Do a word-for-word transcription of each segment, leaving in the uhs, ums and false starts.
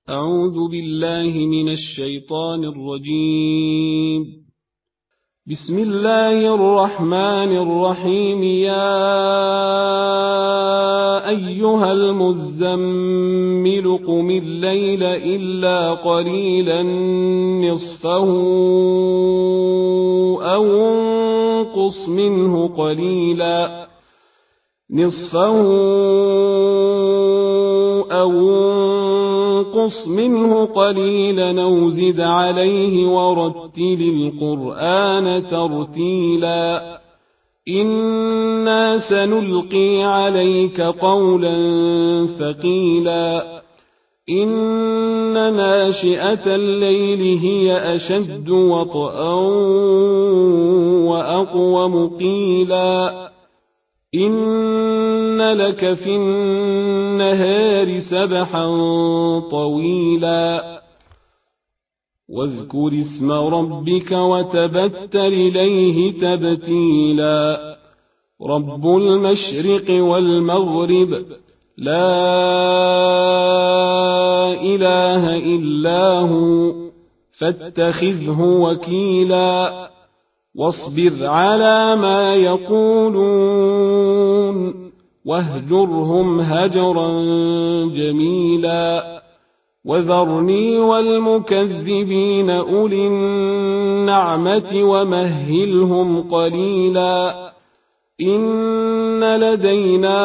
أعوذ بالله من الشيطان الرجيم. بسم الله الرحمن الرحيم. يا أيها المزمل قم الليل إلا قليلا نصفه أو انقص منه قليلا نصفه أو انقص منه قليلا أو زد عليه ورتل القرآن ترتيلا. إنا سنلقي عليك قولا ثقيلا. إن ناشئة الليل هي أشد وطئا وأقوم قيلا. إن لك في النهار سبحا طويلا. واذكر اسم ربك وتبتل إليه تبتيلا. رب المشرق والمغرب لا إله إلا هو فاتخذه وكيلا. واصبر على ما يقولون واهجرهم هجرا جميلا. وذرني والمكذبين أولي النعمة ومهلهم قليلا. إن لدينا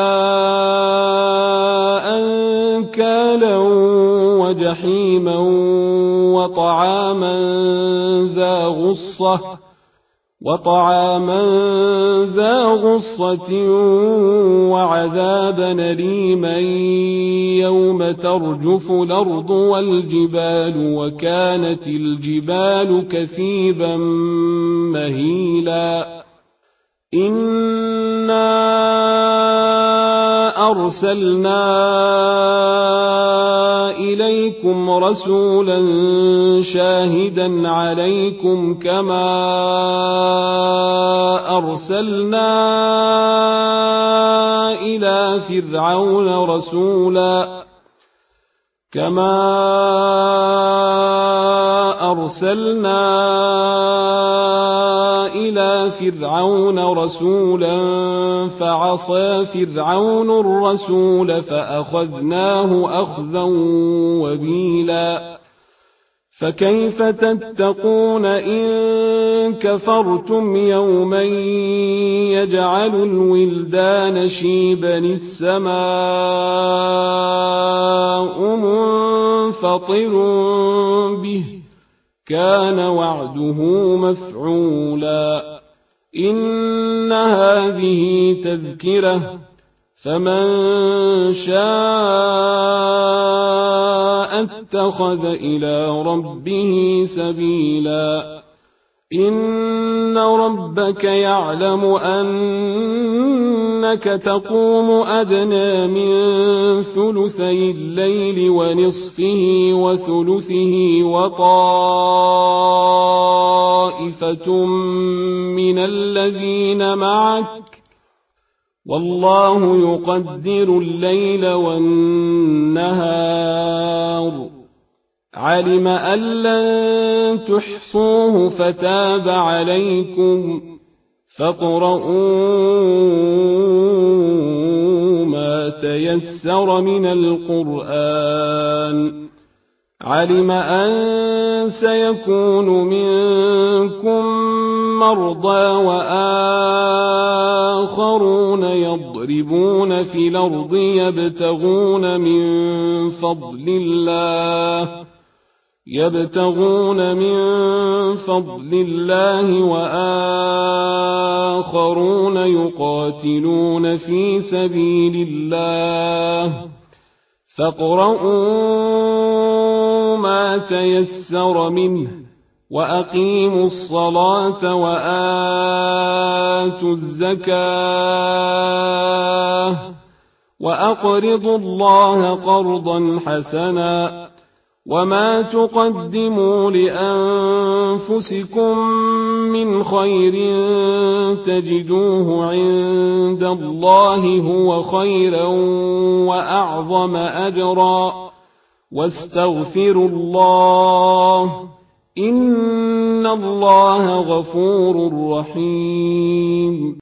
أنكالا وجحيما وطعاما ذا غصة وطعاما ذا غصة وعذابا أليما يوم ترجف الأرض والجبال وكانت الجبال كثيبا مهيلا. إنا أرسلنا إليكم رسولا شاهدا عليكم كما أرسلنا إلى فرعون رسولا كما أرسلنا إلى فرعون رسولا فعصى فرعون الرسول فأخذناه أخذا وبيلا. فكيف تتقون إن كفرتم يوما يجعل الولدان شيبا السماء منفطر به كان وعده مفعولا. إن هذه تذكرة فمن شاء اتخذ إلى ربه سبيلا. إن ربك يعلم أنك تقوم أدنى من ثلثي الليل ونصفه وثلثه وطائفة من الذين معك والله يقدر الليل والنهار. علم أن لن تحصوه فتاب عليكم فاقرؤوا ما تيسر من القرآن. علم أن سيكون منكم مرضى وآخرون يضربون في الأرض يبتغون من فضل الله يبتغون من فضل الله وآخرون يقاتلون في سبيل الله فاقرؤوا ما تيسر منه وأقيموا الصلاة وآتوا الزكاة وأقرضوا الله قرضا حسنا. وما تقدموا لأنفسكم من خير تجدوه عند الله هو خيرا وأعظم أجرا واستغفروا الله إن الله غفور رحيم